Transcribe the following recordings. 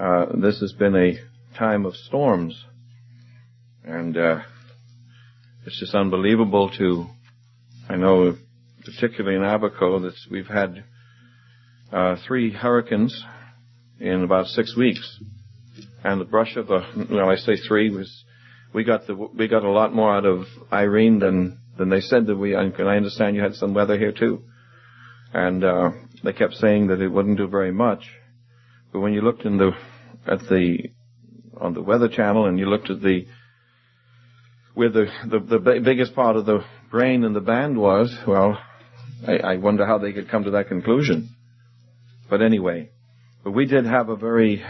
this has been a time of storms. And it's just unbelievable I know, particularly in Abaco, that we've had 3 hurricanes in about 6 weeks. And the brush of I say 3 we got a lot more out of Irene than they said that and I understand you had some weather here too. And they kept saying that it wouldn't do very much. But when you looked on the Weather Channel and you looked at where the biggest part of the brain in the band was, well, I wonder how they could come to that conclusion. But anyway, we did have a very,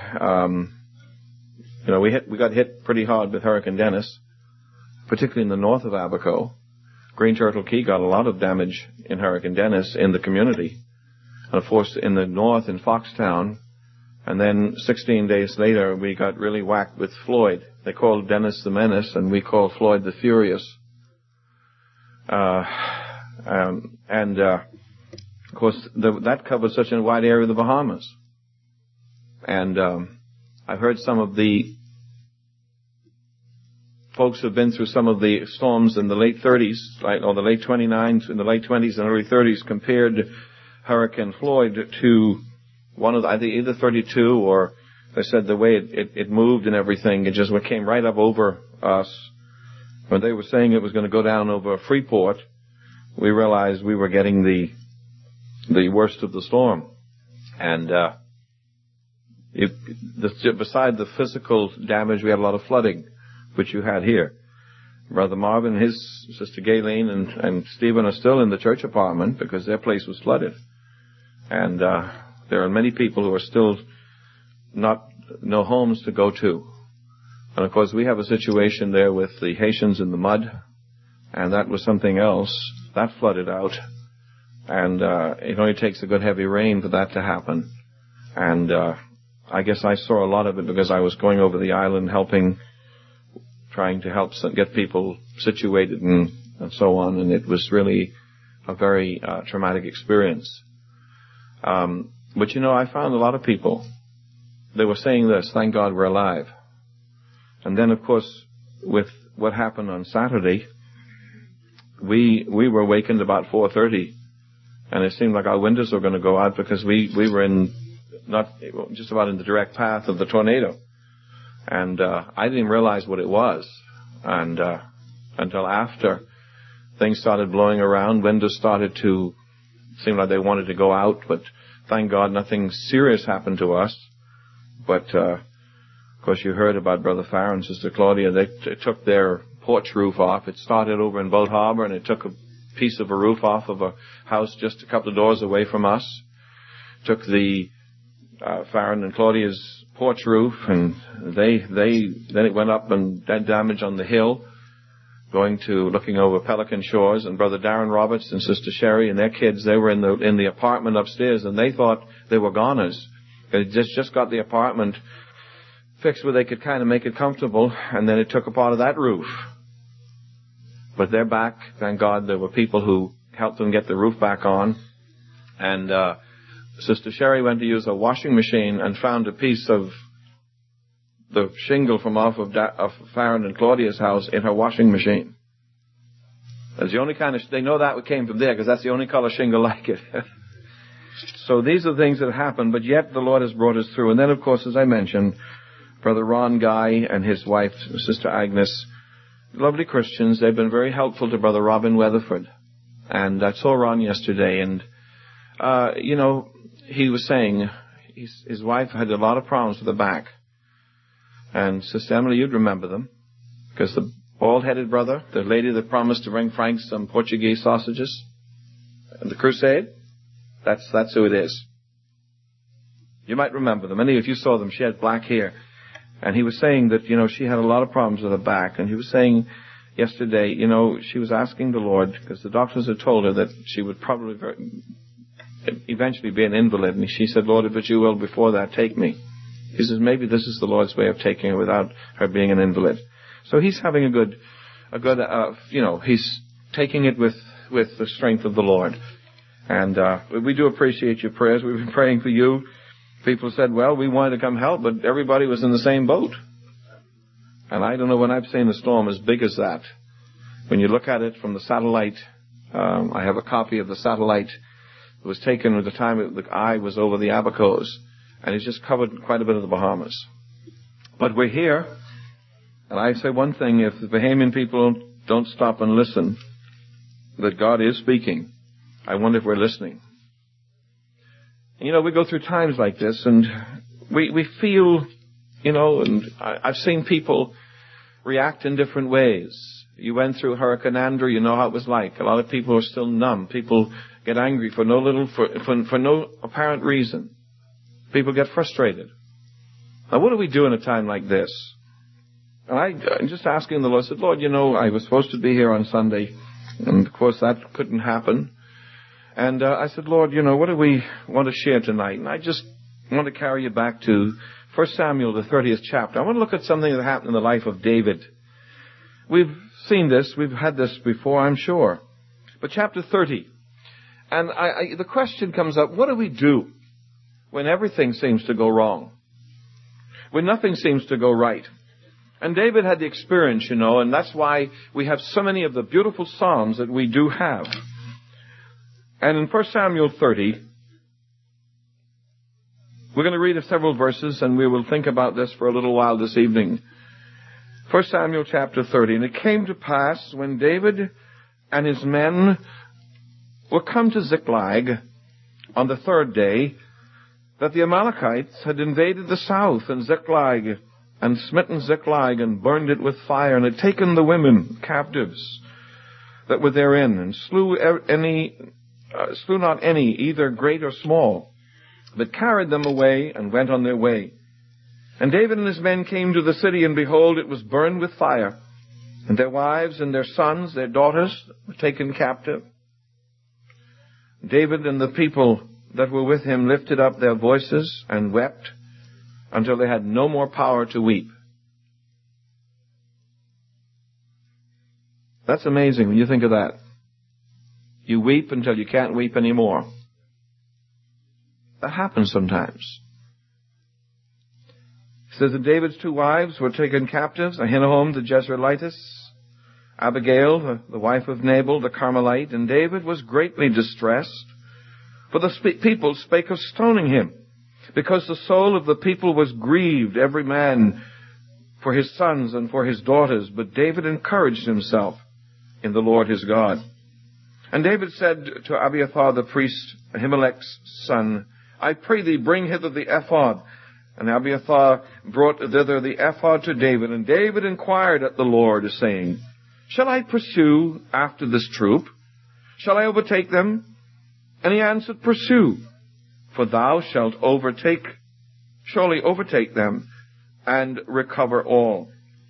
we got hit pretty hard with Hurricane Dennis, particularly in the north of Abaco. Green Turtle Key got a lot of damage in Hurricane Dennis in the community. And of course, in the north in Foxtown. And then 16 days later, we got really whacked with Floyd. They called Dennis the Menace, and we called Floyd the Furious. Of course, that covers such a wide area of the Bahamas. And I've heard some of the folks who have been through some of the storms in the late 30s, or the late 29s, in the late 20s and early 30s, compared Hurricane Floyd to one of either 32 or they said the way it moved and everything, it just came right up over us. When they were saying it was going to go down over Freeport, we realized we were getting the worst of the storm. And beside the physical damage, we had a lot of flooding, which you had here. Brother Marvin, his sister Gayleen, and Stephen are still in the church apartment because their place was flooded. And there are many people who are still no homes to go to. And of course, we have a situation there with the Haitians in the mud, and that was something else. That flooded out. And it only takes a good heavy rain for that to happen. And I guess I saw a lot of it because I was going over the island trying to help get people situated and so on, and it was really a very traumatic experience. But I found a lot of people, they were saying this, thank God we're alive. And then, of course, with what happened on Saturday, we were awakened about 4:30, and it seemed like our windows were going to go out because we were just about in the direct path of the tornado. And I didn't realize what it was, and until after things started blowing around, windows started to seem like they wanted to go out, but thank God nothing serious happened to us. But of course, you heard about Brother Farrar and Sister Claudia. They took their porch roof off. It started over in Boat Harbor, and it took a piece of a roof off of a house just a couple of doors away from us. Took the Farrar and Claudia's porch roof, and then it went up and had damage on the hill, looking over Pelican Shores. And Brother Darren Roberts and Sister Sherry and their kids, they were in the apartment upstairs, and they thought they were goners. They just got the apartment fixed where they could kind of make it comfortable, and then it took a part of that roof. But they're back. Thank God there were people who helped them get the roof back on. And Sister Sherry went to use a washing machine and found a piece of the shingle from off of Farron and Claudia's house in her washing machine. That's the only they know that came from there because that's the only color shingle like it. So these are things that happen, but yet the Lord has brought us through. And then, of course, as I mentioned, Brother Ron Guy and his wife, Sister Agnes, lovely Christians. They've been very helpful to Brother Robin Weatherford. And I saw Ron yesterday, and, he was saying his wife had a lot of problems with the back. And Sister Emily, you'd remember them, because the bald-headed brother, the lady that promised to bring Frank some Portuguese sausages at the crusade, that's who it is. You might remember them. Any of you saw them. She had black hair. And he was saying that, she had a lot of problems with her back. And he was saying yesterday, she was asking the Lord, because the doctors had told her that she would probably eventually be an invalid. And she said, Lord, if it's your will before that, take me. He says, maybe this is the Lord's way of taking her without her being an invalid. So he's having a good, he's taking it with the strength of the Lord. And we do appreciate your prayers. We've been praying for you People said, well, we wanted to come help, but everybody was in the same boat. And I don't know when I've seen a storm as big as that. When you look at it from the satellite, I have a copy of the satellite that was taken at the time the eye was over the Abacos, and it's just covered quite a bit of the Bahamas. But we're here, and I say one thing, if the Bahamian people don't stop and listen, that God is speaking, I wonder if we're listening. And, we go through times like this, and we feel, and I've seen people react in different ways. You went through Hurricane Andrew, you know how it was like. A lot of people are still numb. People get angry for no apparent reason. People get frustrated. Now, what do we do in a time like this? And I'm just asking the Lord, I said, Lord, I was supposed to be here on Sunday, and of course that couldn't happen. And I said, Lord, what do we want to share tonight? And I just want to carry you back to 1 Samuel, the 30th chapter. I want to look at something that happened in the life of David. We've seen this. We've had this before, I'm sure. But chapter 30. And the question comes up, what do we do when everything seems to go wrong? When nothing seems to go right? And David had the experience, and that's why we have so many of the beautiful Psalms that we do have. And in 1 Samuel 30, we're going to read several verses, and we will think about this for a little while this evening. 1 Samuel chapter 30. And it came to pass, when David and his men were come to Ziklag on the third day, that the Amalekites had invaded the south and Ziklag, and smitten Ziklag, and burned it with fire, and had taken the women captives that were therein, and slew not any, either great or small, but carried them away, and went on their way. And David and his men came to the city, and behold, it was burned with fire, and their wives and their sons, their daughters, were taken captive. David and the people that were with him lifted up their voices and wept until they had no more power to weep. That's amazing when you think of that. You weep until you can't weep anymore. That happens sometimes. It says that David's two wives were taken captives, Ahinoam the Jezreelitess, Abigail, the wife of Nabal the Carmelite, and David was greatly distressed, for the people spake of stoning him, because the soul of the people was grieved, every man for his sons and for his daughters. But David encouraged himself in the Lord his God. And David said to Abiathar the priest, Ahimelech's son, I pray thee, bring hither the ephod. And Abiathar brought thither the ephod to David. And David inquired at the Lord, saying, Shall I pursue after this troop? Shall I overtake them? And he answered, Pursue, for thou shalt surely overtake them, and recover all.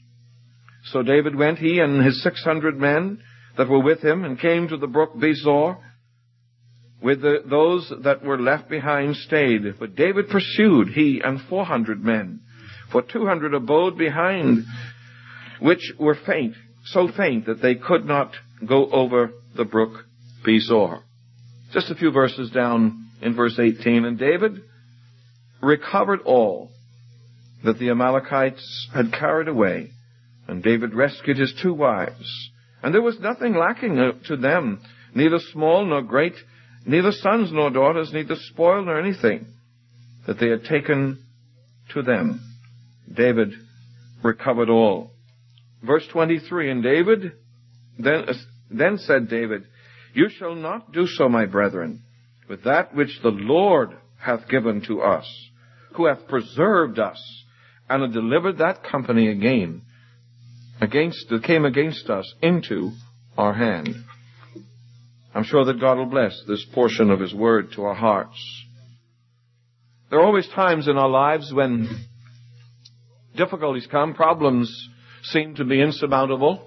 So David went, he and his 600 men that were with him, and came to the brook Besor. With those that were left behind stayed. But David pursued, he and 400 men. For 200 abode behind, which were faint, so faint that they could not go over the brook Besor. Just a few verses down in verse 18. And David recovered all that the Amalekites had carried away. And David rescued his two wives. And there was nothing lacking to them, neither small nor great, neither sons nor daughters, neither spoil nor anything, that they had taken to them. David recovered all. Verse 23, and David, then said David, You shall not do so, my brethren, with that which the Lord hath given to us, who hath preserved us, and hath delivered that company again, that came against us into our hand. I'm sure that God will bless this portion of His Word to our hearts. There are always times in our lives when difficulties come, problems seem to be insurmountable.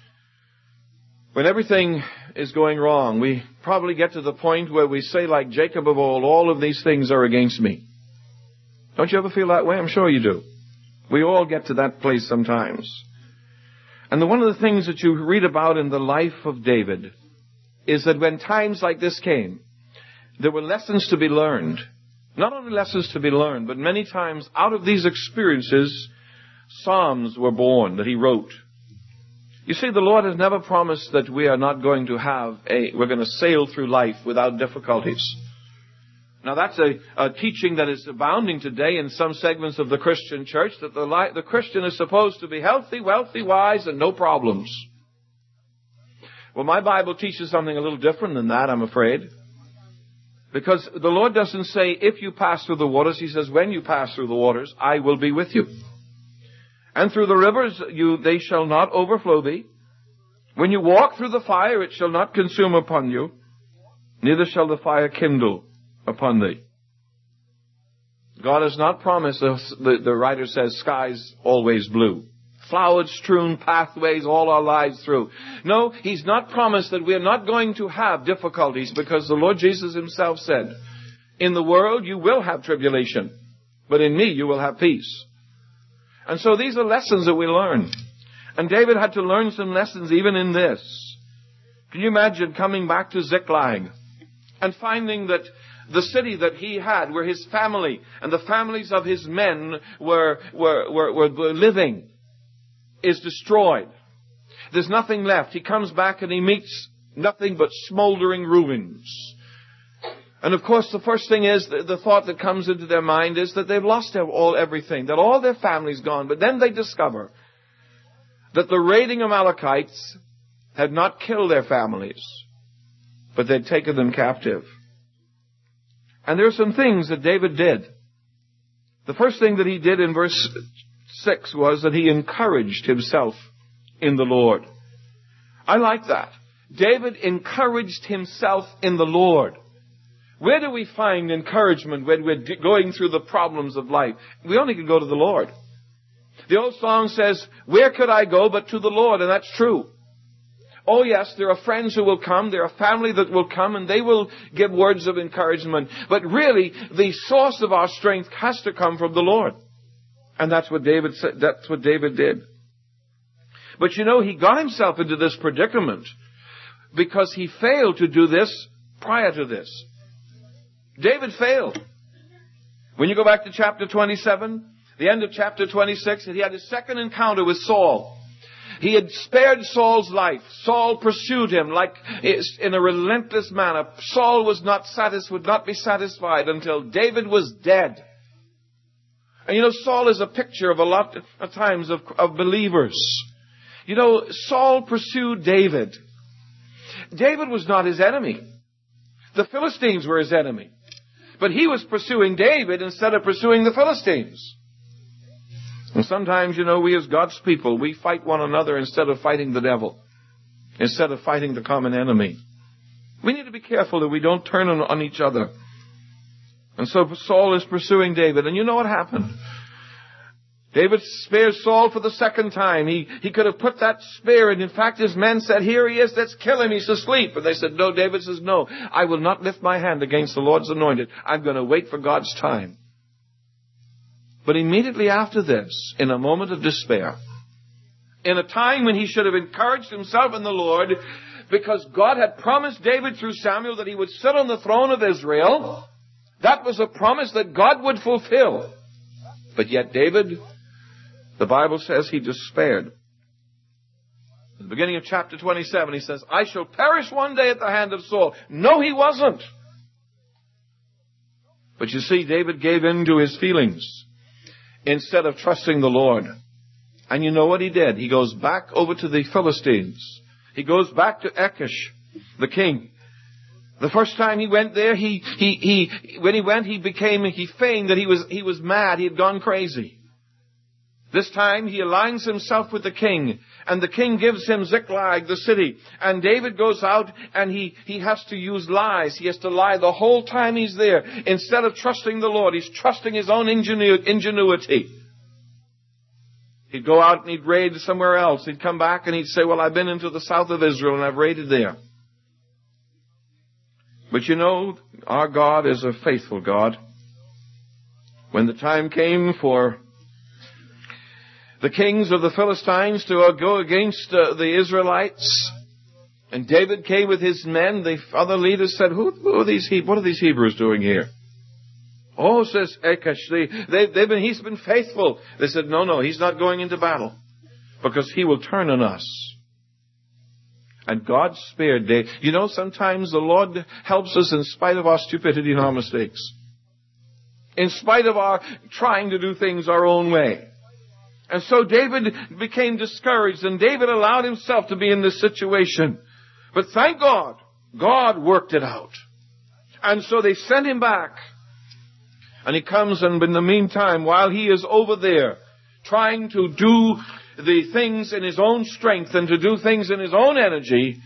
When everything is going wrong, we probably get to the point where we say, like Jacob of old, all of these things are against me. Don't you ever feel that way? I'm sure you do. We all get to that place sometimes. And one of the things that you read about in the life of David is that when times like this came, there were lessons to be learned. Not only lessons to be learned, but many times out of these experiences, psalms were born that he wrote. You see, the Lord has never promised that we are not going to we're going to sail through life without difficulties. Now that's a teaching that is abounding today in some segments of the Christian church, that the Christian is supposed to be healthy, wealthy, wise, and no problems. Well, my Bible teaches something a little different than that, I'm afraid. Because the Lord doesn't say, if you pass through the waters. He says, when you pass through the waters, I will be with you. And through the rivers, they shall not overflow thee. When you walk through the fire, it shall not consume upon you. Neither shall the fire kindle upon thee. God has not promised, the writer says, skies always blue. Flower-strewn pathways all our lives through. No, He's not promised that we are not going to have difficulties, because the Lord Jesus Himself said, in the world you will have tribulation, but in me you will have peace. And so these are lessons that we learn. And David had to learn some lessons even in this. Can you imagine coming back to Ziklag and finding that the city that he had, where his family and the families of his men were living, is destroyed? There's nothing left. He comes back and he meets nothing but smoldering ruins. And of course, the first thing is, the thought that comes into their mind is that they've lost everything, that all their family's gone. But then they discover that the raiding Amalekites had not killed their families, but they'd taken them captive. And there are some things that David did. The first thing that he did in verse 6 was that he encouraged himself in the Lord. I like that. David encouraged himself in the Lord. Where do we find encouragement when we're going through the problems of life? We only can go to the Lord. The old song says, where could I go but to the Lord? And that's true. Oh yes, there are friends who will come, there are family that will come, and they will give words of encouragement. But really, the source of our strength has to come from the Lord. And that's what David said. That's what David did. But you know, he got himself into this predicament because he failed to do this prior to this. David failed. When you go back to chapter 27, the end of chapter 26, he had his second encounter with Saul. He had spared Saul's life. Saul pursued him like in a relentless manner. Saul would not be satisfied until David was dead. And you know, Saul is a picture of a lot of times of believers. You know, Saul pursued David. David was not his enemy. The Philistines were his enemy. But he was pursuing David instead of pursuing the Philistines. And sometimes, you know, we as God's people, we fight one another instead of fighting the devil. Instead of fighting the common enemy. We need to be careful that we don't turn on each other. And so Saul is pursuing David. And you know what happened? David spares Saul for the second time. He could have put that spear, and in fact his men said, here he is, let's kill him, he's asleep. And they said, no. David says, no, I will not lift my hand against the Lord's anointed. I'm going to wait for God's time. But immediately after this, in a moment of despair, in a time when he should have encouraged himself in the Lord, because God had promised David through Samuel that he would sit on the throne of Israel, that was a promise that God would fulfill. But yet David, the Bible says, he despaired. At the beginning of chapter 27, he says, I shall perish one day at the hand of Saul. No, he wasn't. But you see, David gave in to his feelings instead of trusting the Lord. And you know what he did? He goes back over to the Philistines. He goes back to Achish, the king. The first time he went there, he feigned that he was mad. He had gone crazy. This time he aligns himself with the king, and the king gives him Ziklag, the city. And David goes out and he has to use lies. He has to lie the whole time he's there. Instead of trusting the Lord, he's trusting his own ingenuity. He'd go out and he'd raid somewhere else. He'd come back and he'd say, well, I've been into the south of Israel and I've raided there. But you know, our God is a faithful God. When the time came for the kings of the Philistines to go against the Israelites, and David came with his men, the other leaders said, what are these Hebrews doing here? Oh, says Achish, he's been faithful. They said, no, he's not going into battle because he will turn on us. And God spared David. You know, sometimes the Lord helps us in spite of our stupidity and our mistakes. In spite of our trying to do things our own way. And so David became discouraged, and David allowed himself to be in this situation. But thank God, God worked it out. And so they sent him back. And he comes, and in the meantime, while he is over there trying to do the things in his own strength and to do things in his own energy,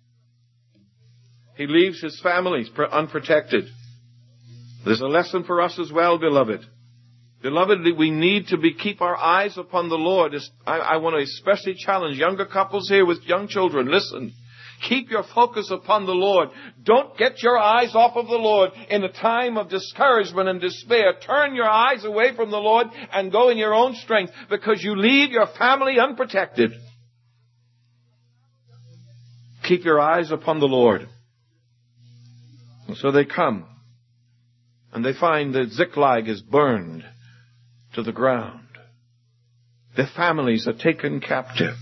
he leaves his family unprotected. There's a lesson for us as well, beloved. Beloved, we need to keep our eyes upon the Lord. I want to especially challenge younger couples here with young children. Listen. Keep your focus upon the Lord. Don't get your eyes off of the Lord in a time of discouragement and despair. Turn your eyes away from the Lord and go in your own strength, because you leave your family unprotected. Keep your eyes upon the Lord. And so they come, and they find that Ziklag is burned to the ground. Their families are taken captive.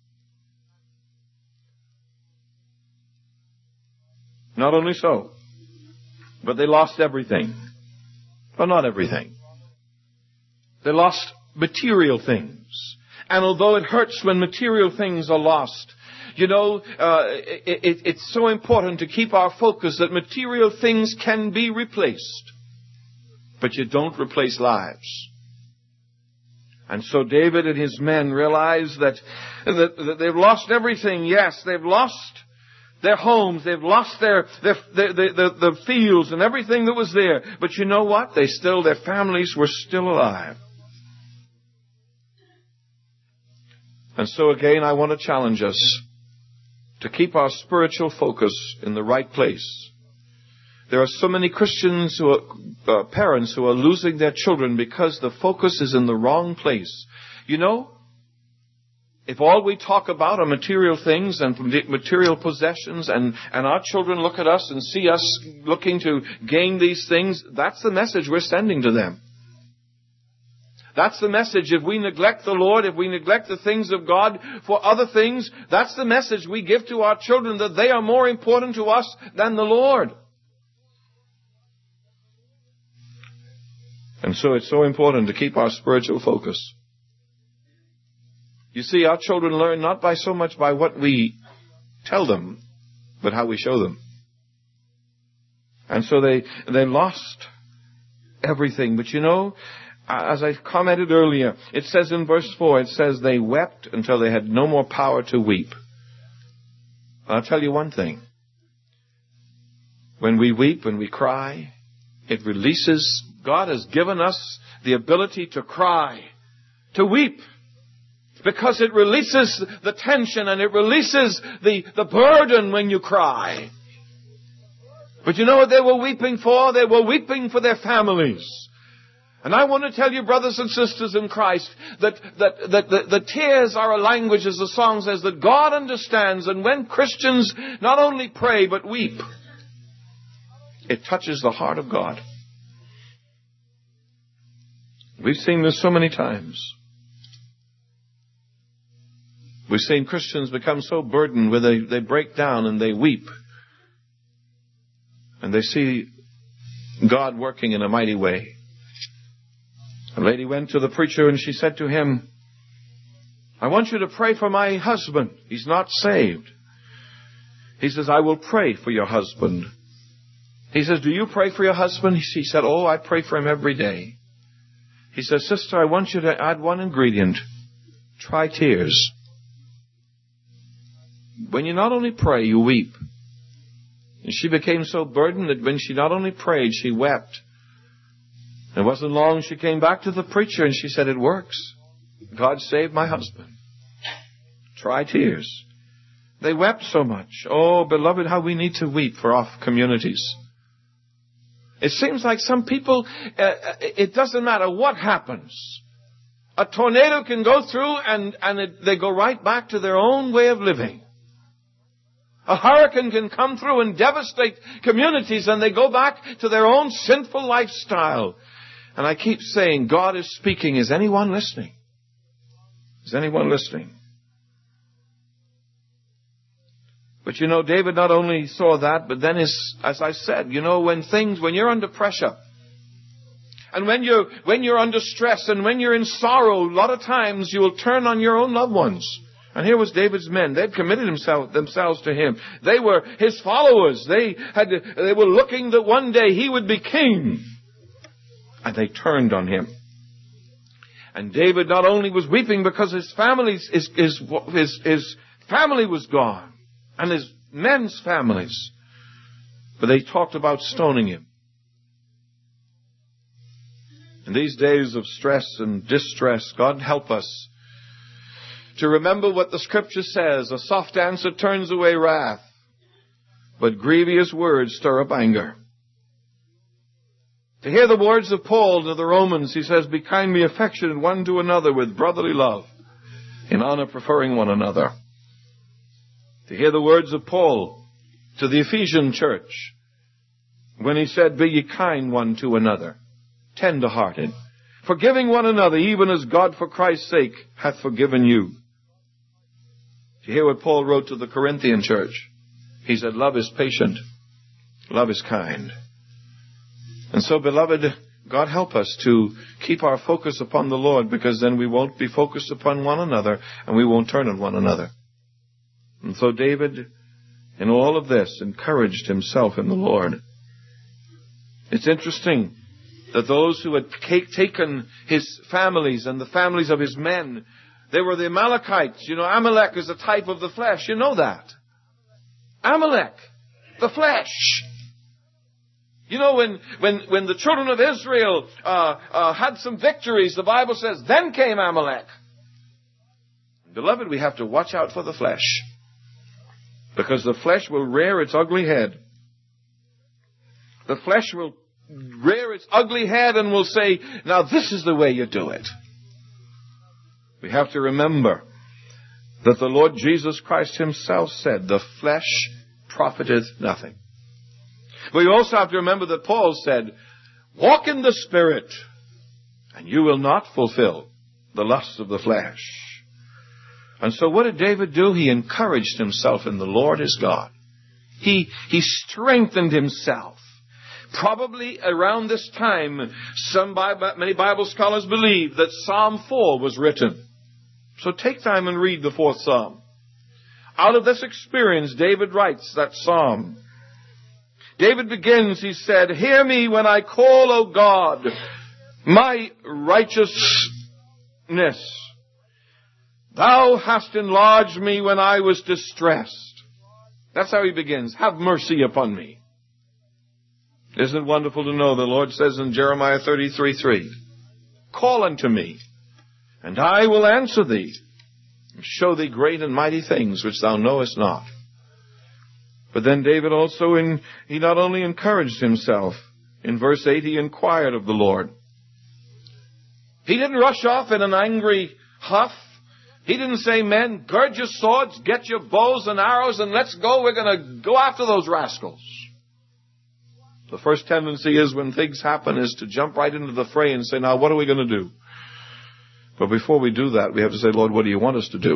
Not only so, but they lost everything. Well, not everything. They lost material things. And although it hurts when material things are lost, you know, it's so important to keep our focus that material things can be replaced. But you don't replace lives. And so David and his men realize that they've lost everything. Yes, they've lost their homes, they've lost their fields and everything that was there. But you know what? Their families were still alive. And so again, I want to challenge us to keep our spiritual focus in the right place. There are so many Christians parents who are losing their children because the focus is in the wrong place. You know, if all we talk about are material things and material possessions, and our children look at us and see us looking to gain these things, that's the message we're sending to them. That's the message. If we neglect the Lord, if we neglect the things of God for other things, that's the message we give to our children, that they are more important to us than the Lord. And so it's so important to keep our spiritual focus. You see, our children learn not by so much by what we tell them, but how we show them. And so they lost everything. But you know, as I commented earlier, it says in verse 4, it says they wept until they had no more power to weep. I'll tell you one thing. When we weep, when we cry, it releases. God has given us the ability to cry, to weep. Because it releases the tension and it releases the burden when you cry. But you know what they were weeping for? They were weeping for their families. And I want to tell you, brothers and sisters in Christ, that the tears are a language, as the song says, that God understands. And when Christians not only pray but weep, it touches the heart of God. We've seen this so many times. We've seen Christians become so burdened where they break down and they weep. And they see God working in a mighty way. A lady went to the preacher and she said to him, I want you to pray for my husband. He's not saved. He says, I will pray for your husband. He says, do you pray for your husband? She said, oh, I pray for him every day. He says, sister, I want you to add one ingredient. Try tears. When you not only pray, you weep. And she became so burdened that when she not only prayed, she wept. It wasn't long she came back to the preacher and she said, it works. God saved my husband. Try tears. They wept so much. Oh, beloved, how we need to weep for our communities. It seems like some people, it doesn't matter what happens. A tornado can go through and they go right back to their own way of living. A hurricane can come through and devastate communities, and they go back to their own sinful lifestyle. And I keep saying, God is speaking. Is anyone listening? Is anyone listening? But David not only saw that, but then as I said, when you're under pressure, and when you're under stress, and when you're in sorrow, a lot of times you will turn on your own loved ones. And here was David's men. They'd committed themselves to him. They were his followers. They were looking that one day he would be king. And they turned on him. And David not only was weeping because his family was gone, and his men's families, but they talked about stoning him. In these days of stress and distress, God help us to remember what the Scripture says: a soft answer turns away wrath, but grievous words stir up anger. To hear the words of Paul to the Romans, he says, be kindly affectionate one to another with brotherly love, in honor preferring one another. To hear the words of Paul to the Ephesian church, when he said, be ye kind one to another, tender-hearted, forgiving one another, even as God for Christ's sake hath forgiven you. To hear what Paul wrote to the Corinthian church, he said, love is patient, love is kind. And so, beloved, God help us to keep our focus upon the Lord, because then we won't be focused upon one another, and we won't turn on one another. And so David, in all of this, encouraged himself in the Lord. It's interesting that those who had taken his families and the families of his men, they were the Amalekites. Amalek is a type of the flesh. You know that. Amalek, the flesh. When the children of Israel had some victories, the Bible says, then came Amalek. Beloved, we have to watch out for the flesh, because the flesh will rear its ugly head. The flesh will rear its ugly head and will say, now this is the way you do it. We have to remember that the Lord Jesus Christ himself said, the flesh profiteth nothing. We also have to remember that Paul said, walk in the Spirit, and you will not fulfill the lusts of the flesh. And so what did David do? He encouraged himself in the Lord his God. He strengthened himself. Probably around this time, many Bible scholars believe that Psalm 4 was written. So take time and read the 4th Psalm. Out of this experience, David writes that psalm. David begins, he said, hear me when I call, O God, my righteousness. Thou hast enlarged me when I was distressed. That's how he begins. Have mercy upon me. Isn't it wonderful to know the Lord says in Jeremiah 33:3, call unto me, and I will answer thee, and show thee great and mighty things which thou knowest not. But then David also, he not only encouraged himself, in verse 8 he inquired of the Lord. He didn't rush off in an angry huff. He didn't say, men, gird your swords, get your bows and arrows, and let's go. We're going to go after those rascals. The first tendency is when things happen is to jump right into the fray and say, now what are we going to do? But before we do that, we have to say, Lord, what do you want us to do?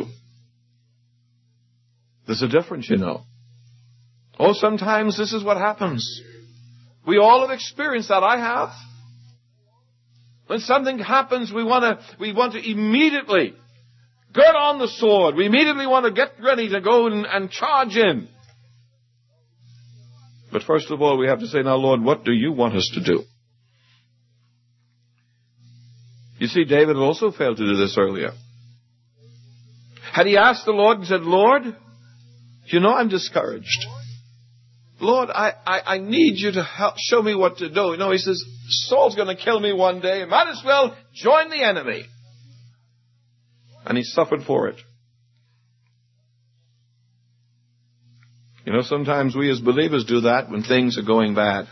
There's a difference, Oh, sometimes this is what happens. We all have experienced that. I have. When something happens, we want to immediately gird on the sword. We immediately want to get ready to go and charge in. But first of all, we have to say, now, Lord, what do you want us to do? You see, David also failed to do this earlier. Had he asked the Lord and said, Lord, I'm discouraged. Lord, I need you to help show me what to do. He says, Saul's going to kill me one day. Might as well join the enemy. And he suffered for it. Sometimes we as believers do that when things are going bad.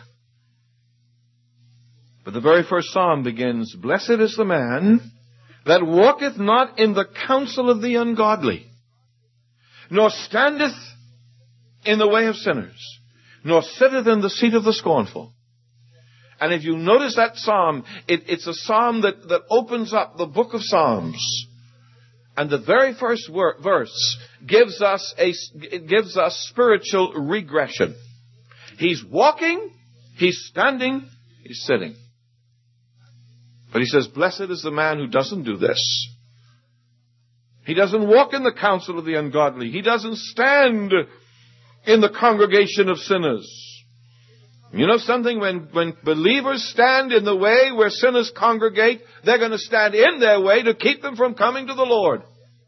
But the very first psalm begins, blessed is the man that walketh not in the counsel of the ungodly, nor standeth in the way of sinners, nor sitteth in the seat of the scornful. And if you notice that psalm, it's a psalm that opens up the book of Psalms. And the very first verse gives us spiritual regression. He's walking, he's standing, he's sitting. But he says, blessed is the man who doesn't do this. He doesn't walk in the counsel of the ungodly. He doesn't stand in the congregation of sinners. You know something? When believers stand in the way where sinners congregate, they're going to stand in their way to keep them from coming to the Lord.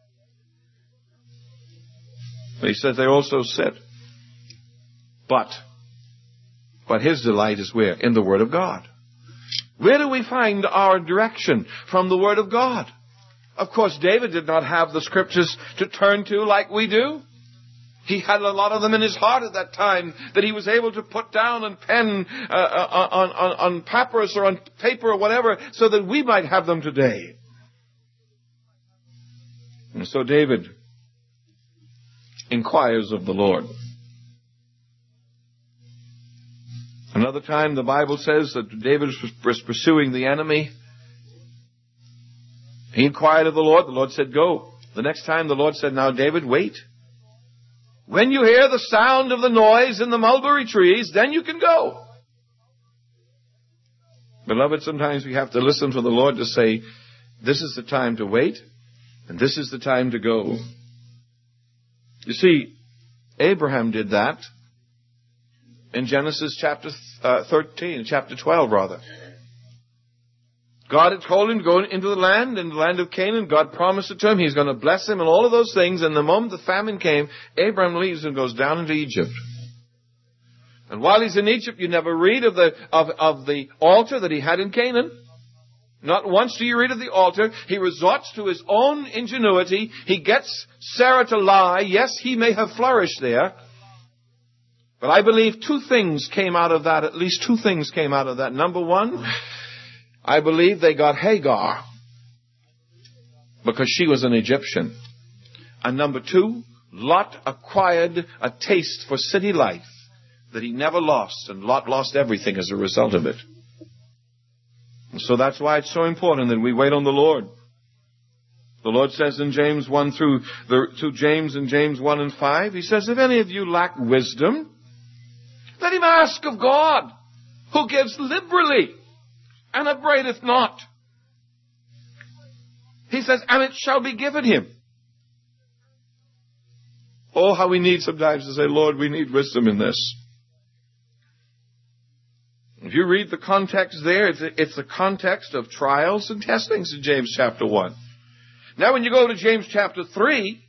But he says they also sit. But his delight is where? In the Word of God. Where do we find our direction? From the Word of God. Of course, David did not have the Scriptures to turn to like we do. He had a lot of them in his heart at that time that he was able to put down and pen on papyrus or on paper or whatever so that we might have them today. And so David inquires of the Lord. Another time the Bible says that David was pursuing the enemy. He inquired of the Lord. The Lord said, go. The next time the Lord said, now David, wait. When you hear the sound of the noise in the mulberry trees, then you can go. Beloved, sometimes we have to listen to the Lord to say, this is the time to wait, and this is the time to go. You see, Abraham did that in Genesis chapter 12 rather. God had told him to go into the land of Canaan. God promised it to him. He's going to bless him and all of those things. And the moment the famine came, Abraham leaves and goes down into Egypt. And while he's in Egypt, you never read of the altar that he had in Canaan. Not once do you read of the altar. He resorts to his own ingenuity. He gets Sarah to lie. Yes, he may have flourished there. But I believe two things came out of that. At least two things came out of that. Number one, I believe they got Hagar because she was an Egyptian. And number two, Lot acquired a taste for city life that he never lost. And Lot lost everything as a result of it. And so that's why it's so important that we wait on the Lord. The Lord says in James 1 through James in James 1 and 5, he says, if any of you lack wisdom, let him ask of God, who gives liberally and upbraideth not. He says, and it shall be given him. Oh, how we need sometimes to say, Lord, we need wisdom in this. If you read the context there, it's the context of trials and testings in James chapter 1. Now when you go to James chapter 3,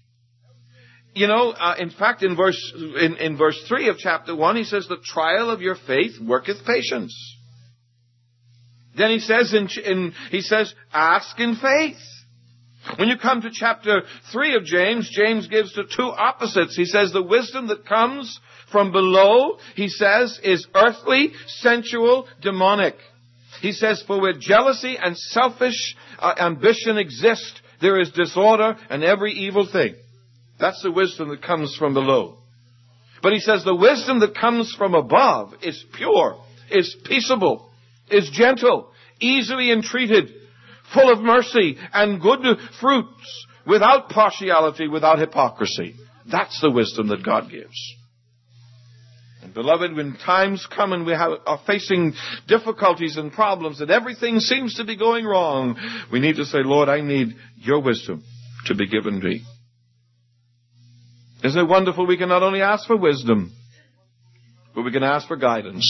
in fact, in verse 3 of chapter 1, he says, the trial of your faith worketh patience. Then he says, ask in faith. When you come to chapter 3 of James, James gives the two opposites. He says the wisdom that comes from below, he says, is earthly, sensual, demonic. He says, for where jealousy and selfish ambition exist, there is disorder and every evil thing. That's the wisdom that comes from below. But he says the wisdom that comes from above is pure, is peaceable, is gentle, easily entreated, full of mercy and good fruits, without partiality, without hypocrisy. That's the wisdom that God gives. And beloved, when times come and we are facing difficulties and problems and everything seems to be going wrong, we need to say, Lord, I need your wisdom to be given me. Isn't it wonderful we can not only ask for wisdom, but we can ask for guidance.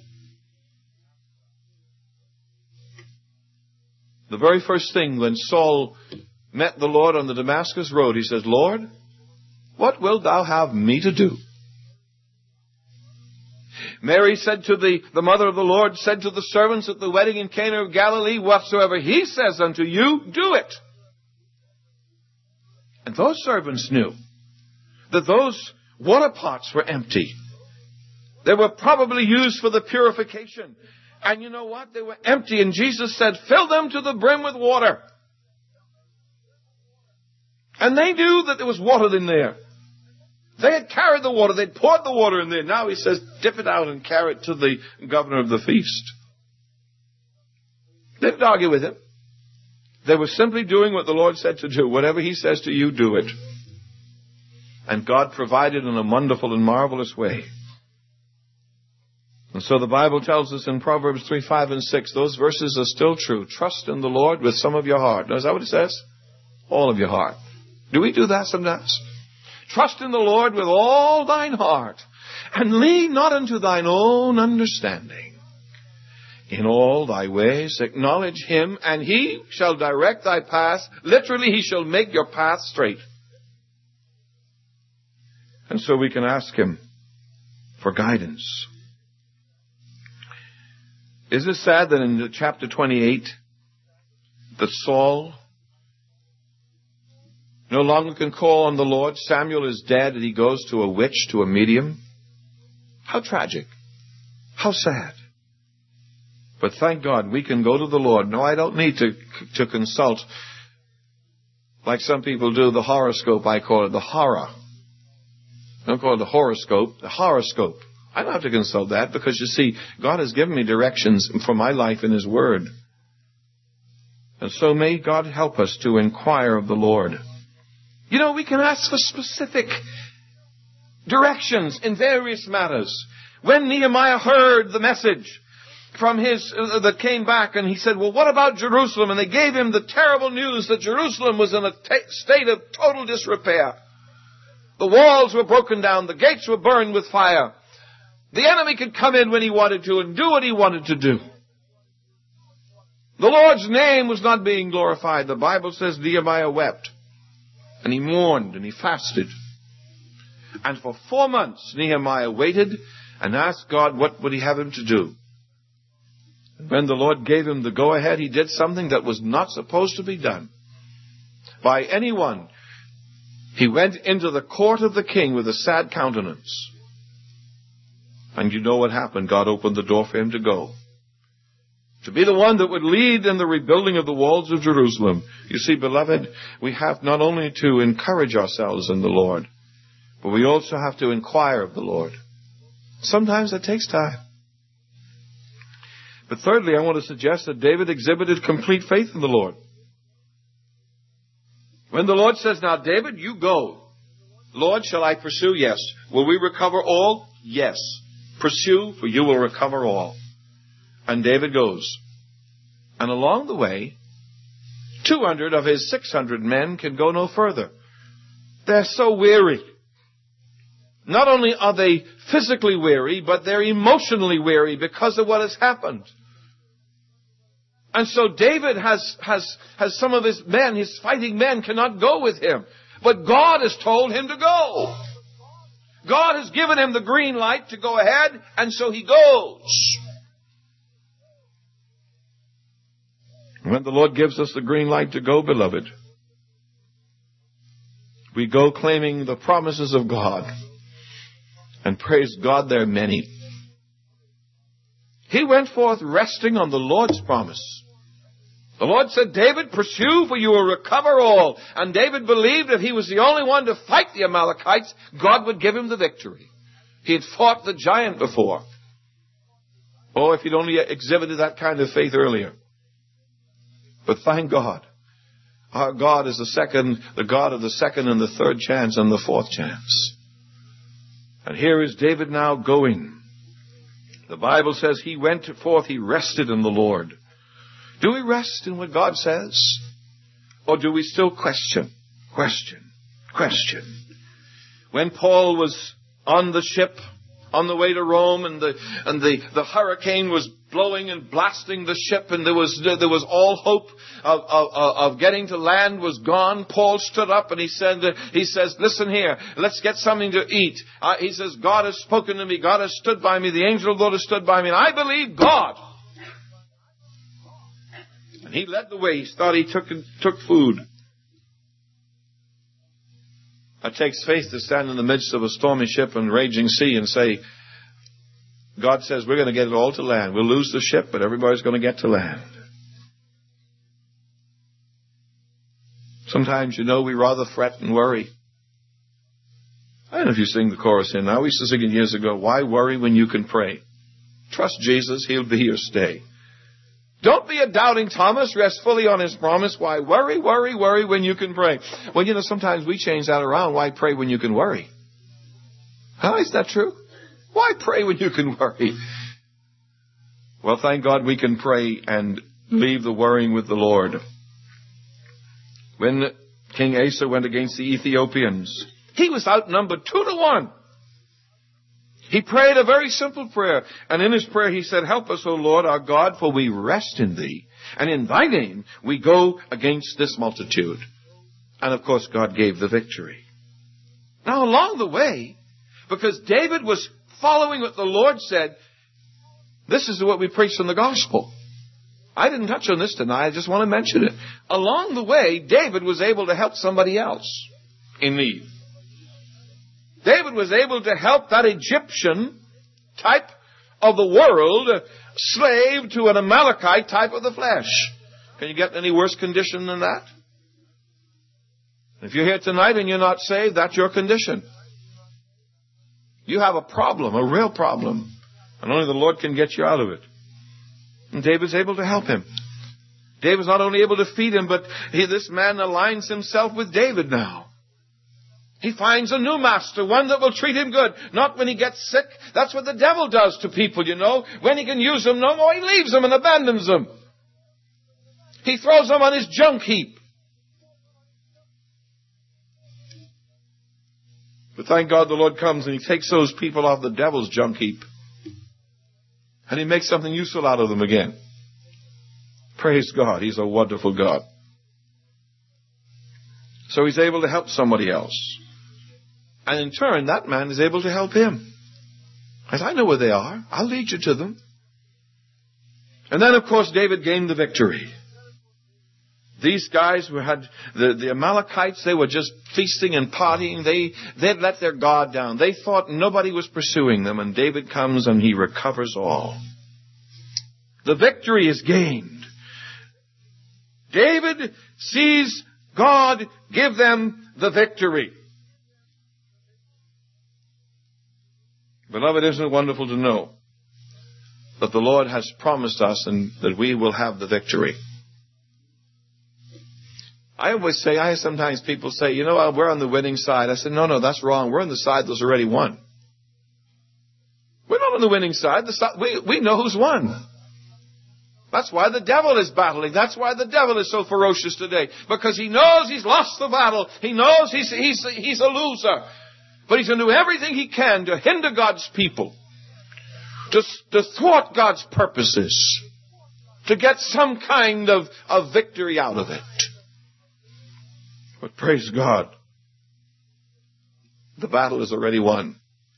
The very first thing when Saul met the Lord on the Damascus road, he says, Lord, what wilt thou have me to do? Mary said to the mother of the Lord, said to the servants at the wedding in Cana of Galilee, whatsoever he says unto you, do it. And those servants knew that those water pots were empty. They were probably used for the purification. And you know what? They were empty. And Jesus said, fill them to the brim with water. And they knew that there was water in there. They had carried the water. They'd poured the water in there. Now he says, dip it out and carry it to the governor of the feast. They didn't argue with him. They were simply doing what the Lord said to do. Whatever he says to you, do it. And God provided in a wonderful and marvelous way. And so the Bible tells us in Proverbs 3, 5, and 6, those verses are still true. Trust in the Lord with some of your heart. Now, is that what it says? All of your heart. Do we do that sometimes? Trust in the Lord with all thine heart, and lean not unto thine own understanding. In all thy ways acknowledge him, and he shall direct thy path. Literally, he shall make your path straight. And so we can ask him for guidance. Isn't it sad that in chapter 28, that Saul no longer can call on the Lord? Samuel is dead and he goes to a witch, to a medium. How tragic. How sad. But thank God we can go to the Lord. No, I don't need to consult, like some people do, the horoscope, I call it the horror. I don't call it the horoscope, the horoscope. I don't have to consult that because, you see, God has given me directions for my life in his word. And so may God help us to inquire of the Lord. You know, we can ask for specific directions in various matters. When Nehemiah heard the message from that came back, and he said, well, what about Jerusalem? And they gave him the terrible news that Jerusalem was in a state of total disrepair. The walls were broken down. The gates were burned with fire. The enemy could come in when he wanted to and do what he wanted to do. The Lord's name was not being glorified. The Bible says Nehemiah wept. And he mourned and he fasted. And for 4 months, Nehemiah waited and asked God what would he have him to do. And when the Lord gave him the go-ahead, he did something that was not supposed to be done by anyone. He went into the court of the king with a sad countenance. And you know what happened. God opened the door for him to go. To be the one that would lead in the rebuilding of the walls of Jerusalem. You see, beloved, we have not only to encourage ourselves in the Lord, but we also have to inquire of the Lord. Sometimes that takes time. But thirdly, I want to suggest that David exhibited complete faith in the Lord. When the Lord says, now, David, you go. Lord, shall I pursue? Yes. Will we recover all? Yes. Pursue, for you will recover all. And David goes. And along the way, 200 of his 600 men can go no further. They're so weary. Not only are they physically weary, but they're emotionally weary because of what has happened. And so David has some of his men, his fighting men cannot go with him. But God has told him to go. God has given him the green light to go ahead, and so he goes. When the Lord gives us the green light to go, beloved, we go claiming the promises of God. And praise God, there are many. He went forth resting on the Lord's promise. The Lord said, David, pursue, for you will recover all. And David believed if he was the only one to fight the Amalekites, God would give him the victory. He had fought the giant before. Oh, if he'd only exhibited that kind of faith earlier. But thank God, our God is the God of the second and the third chance and the fourth chance. And here is David now going. The Bible says he went forth, he rested in the Lord. Do we rest in what God says? Or do we still question? When Paul was on the ship, on the way to Rome, and the hurricane was blowing and blasting the ship, and there was all hope of getting to land was gone, Paul stood up and he says, listen here, let's get something to eat. He says, God has spoken to me, God has stood by me, the angel of the Lord has stood by me, and I believe God. And he led the way. He thought he took food. It takes faith to stand in the midst of a stormy ship and raging sea and say, God says we're going to get it all to land. We'll lose the ship, but everybody's going to get to land. Sometimes, we rather fret and worry. I don't know if you sing the chorus here now. We used to sing it years ago. Why worry when you can pray? Trust Jesus. He'll be your stay. Don't be a doubting Thomas. Rest fully on His promise. Why worry when you can pray? Well, sometimes we change that around. Why pray when you can worry? Huh? Is that true? Why pray when you can worry? Well, thank God we can pray and leave the worrying with the Lord. When King Asa went against the Ethiopians, he was outnumbered 2-1. He prayed a very simple prayer. And in his prayer he said, help us, O Lord our God, for we rest in Thee. And in Thy name we go against this multitude. And of course God gave the victory. Now along the way, because David was following what the Lord said, this is what we preach in the gospel. I didn't touch on this tonight. I just want to mention it. Along the way, David was able to help somebody else in need. David was able to help that Egyptian type of the world, slave to an Amalekite type of the flesh. Can you get any worse condition than that? If you're here tonight and you're not saved, that's your condition. You have a problem, a real problem. And only the Lord can get you out of it. And David's able to help him. David's not only able to feed him, but this man aligns himself with David now. He finds a new master, one that will treat him good. Not when he gets sick. That's what the devil does to people, When he can use them no more, he leaves them and abandons them. He throws them on his junk heap. But thank God the Lord comes and He takes those people off the devil's junk heap. And He makes something useful out of them again. Praise God. He's a wonderful God. So He's able to help somebody else. And in turn, that man is able to help him. As I know where they are, I'll lead you to them. And then, of course, David gained the victory. These guys who had the Amalekites, they were just feasting and partying. They'd let their guard down. They thought nobody was pursuing them. And David comes and he recovers all. The victory is gained. David sees God give them the victory. Beloved, isn't it wonderful to know that the Lord has promised us and that we will have the victory? I sometimes people say, we're on the winning side. I said, no, that's wrong. We're on the side that's already won. We're not on the winning side. We know who's won. That's why the devil is battling. That's why the devil is so ferocious today. Because he knows he's lost the battle. He knows he's a loser. But he's going to do everything he can to hinder God's people. To thwart God's purposes. To get some kind of victory out of it. But praise God. The battle is already won.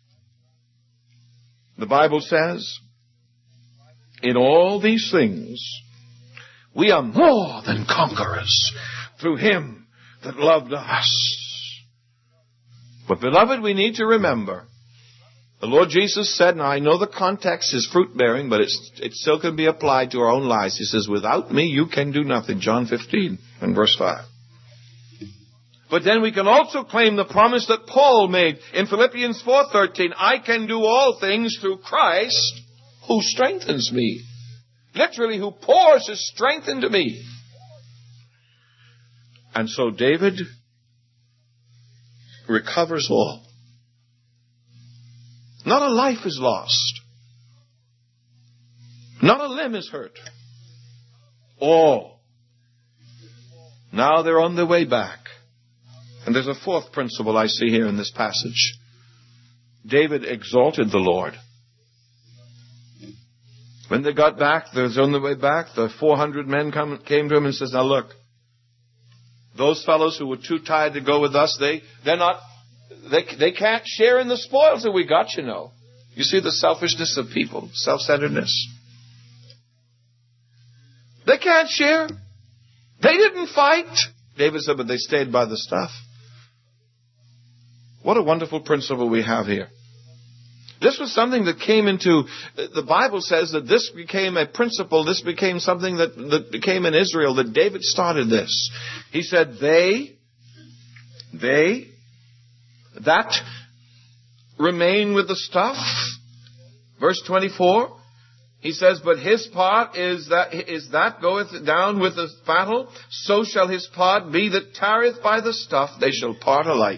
The Bible says, in all these things, we are more than conquerors through Him that loved us. But beloved, we need to remember, the Lord Jesus said, and I know the context is fruit-bearing, but it still can be applied to our own lives. He says, without me you can do nothing. John 15 and verse 5. But then we can also claim the promise that Paul made in Philippians 4:13. I can do all things through Christ who strengthens me. Literally, who pours His strength into me. And so David recovers all. Not a life is lost. Not a limb is hurt. All. Now they're on their way back. And there's a fourth principle I see here in this passage. David exalted the Lord. When they got back, they was on their way back, the 400 men came to him and says, now look, those fellows who were too tired to go with us, they can't share in the spoils that we got, You see the selfishness of people, self-centeredness. They can't share. They didn't fight. David said, but they stayed by the stuff. What a wonderful principle we have here. This was something that came into, the Bible says that this became a principle, this became something that became in Israel, that David started this. He said, they that remain with the stuff. Verse 24, he says, but his part is that goeth down with the fattle, so shall his part be that tarrieth by the stuff, they shall part alike.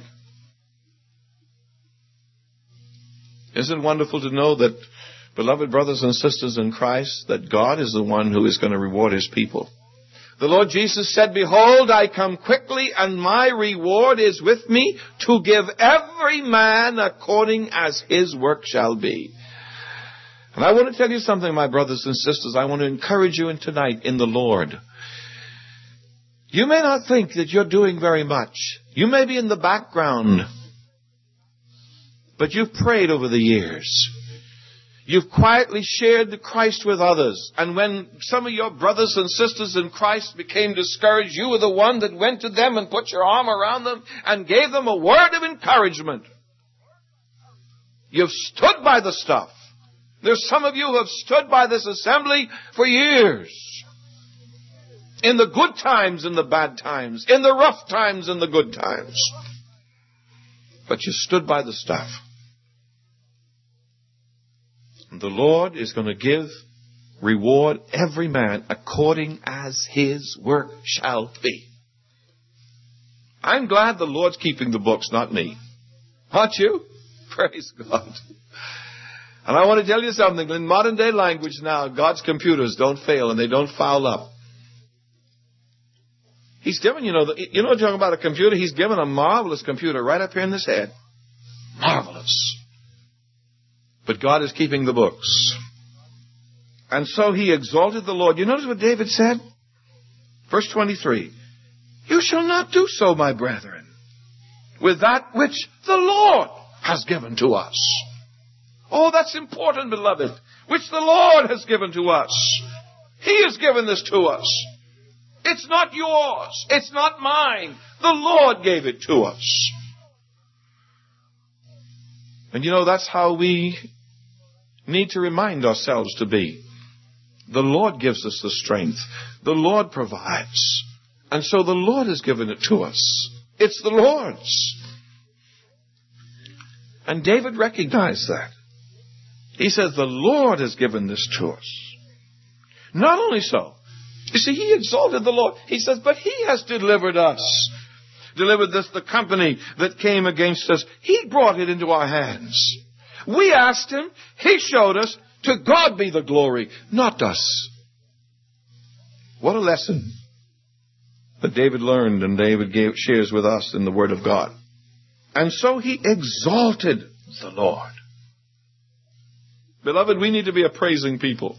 Isn't it wonderful to know that, beloved brothers and sisters in Christ, that God is the one who is going to reward his people? The Lord Jesus said, behold, I come quickly, and my reward is with me to give every man according as his work shall be. And I want to tell you something, my brothers and sisters. I want to encourage you tonight in the Lord. You may not think that you're doing very much. You may be in the background. But you've prayed over the years. You've quietly shared the Christ with others. And when some of your brothers and sisters in Christ became discouraged, you were the one that went to them and put your arm around them and gave them a word of encouragement. You've stood by the stuff. There's some of you who have stood by this assembly for years. In the good times and the bad times. In the rough times and the good times. But you stood by the stuff. And the Lord is going to reward every man according as his work shall be. I'm glad the Lord's keeping the books, not me. Aren't you? Praise God. And I want to tell you something. In modern day language now, God's computers don't fail and they don't foul up. He's given, talking about a computer, he's given a marvelous computer right up here in this head. Marvelous. But God is keeping the books. And so he exalted the Lord. You notice what David said? Verse 23. You shall not do so, my brethren, with that which the Lord has given to us. Oh, that's important, beloved. Which the Lord has given to us. He has given this to us. It's not yours. It's not mine. The Lord gave it to us. And that's how we need to remind ourselves to be. The Lord gives us the strength. The Lord provides. And so the Lord has given it to us. It's the Lord's. And David recognized that. He says, the Lord has given this to us. Not only so, you see, he exalted the Lord. He says, but he has delivered us. Delivered this, the company that came against us. He brought it into our hands. We asked him. He showed us. To God be the glory, not us. What a lesson that David learned and David shares with us in the Word of God. And so he exalted the Lord. Beloved, we need to be a praising people.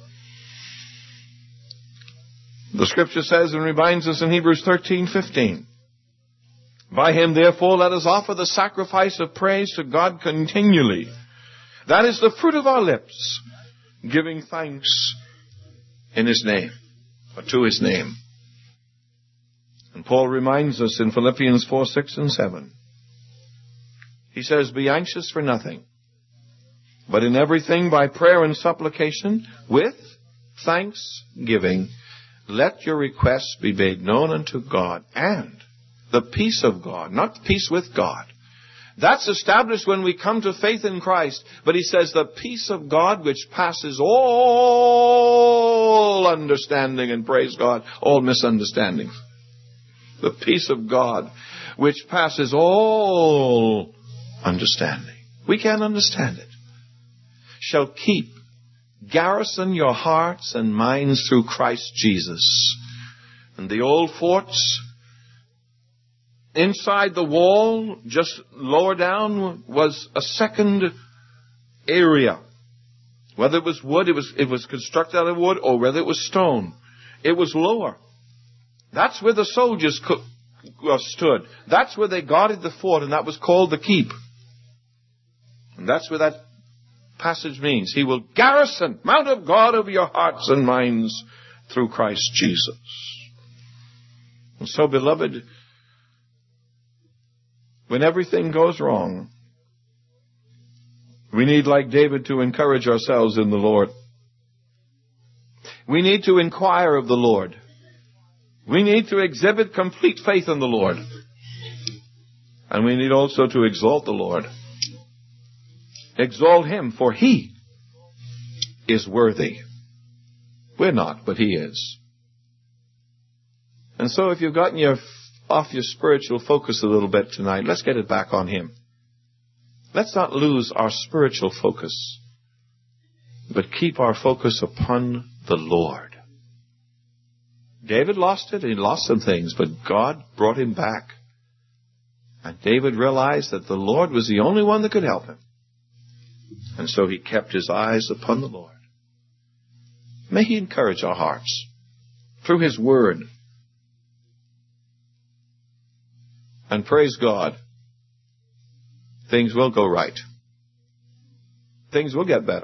The Scripture says and reminds us in Hebrews 13:15. By him, therefore, let us offer the sacrifice of praise to God continually. That is the fruit of our lips, giving thanks in his name, or to his name. And Paul reminds us in Philippians 4:6 and 7. He says, be anxious for nothing, but in everything by prayer and supplication, with thanksgiving, let your requests be made known unto God, and the peace of God, not peace with God. That's established when we come to faith in Christ. But he says the peace of God which passes all understanding, and praise God, all misunderstandings. The peace of God which passes all understanding. We can't understand it. Shall garrison your hearts and minds through Christ Jesus. And the old forts inside the wall, just lower down, was a second area. Whether it was wood, it was constructed out of wood, or whether it was stone. It was lower. That's where the soldiers stood. That's where they guarded the fort, and that was called the keep. And that's where that passage means. He will garrison, Mount of God, over your hearts and minds through Christ Jesus. And so, beloved, when everything goes wrong, we need, like David, to encourage ourselves in the Lord. We need to inquire of the Lord. We need to exhibit complete faith in the Lord. And we need also to exalt the Lord. Exalt him, for he is worthy. We're not, but he is. And so if you've gotten off your spiritual focus a little bit tonight, let's get it back on him. Let's not lose our spiritual focus, but keep our focus upon the Lord. David lost it. He lost some things, but God brought him back. And David realized that the Lord was the only one that could help him. And so he kept his eyes upon the Lord. May he encourage our hearts through his word. And praise God, things will go right. Things will get better.